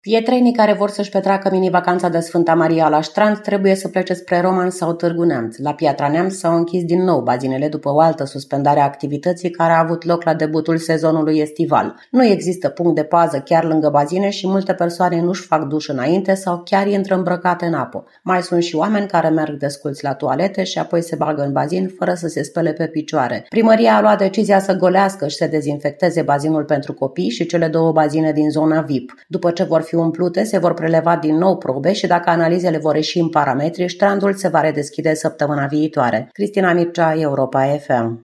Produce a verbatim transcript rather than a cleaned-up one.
Pietrenii care vor să-și petreacă mini-vacanța de Sfânta Maria la Strand trebuie să plece spre Roman sau Târgu Neamț. La Piatra Neamț s-au închis din nou bazinele după o altă suspendare a activității care a avut loc la debutul sezonului estival. Nu există punct de pază chiar lângă bazine și multe persoane nu-și fac duș înainte sau chiar intră îmbrăcate în apă. Mai sunt și oameni care merg desculți la toalete și apoi se bagă în bazin fără să se spele pe picioare. Primăria a luat decizia să golească și să dezinfecteze bazinul pentru copii și cele două bazine din zona V I P. După ce vor fi umplute, se vor preleva din nou probe și dacă analizele vor ieși în parametri, strandul se va redeschide săptămâna viitoare. Cristina Mircea, Europa F M.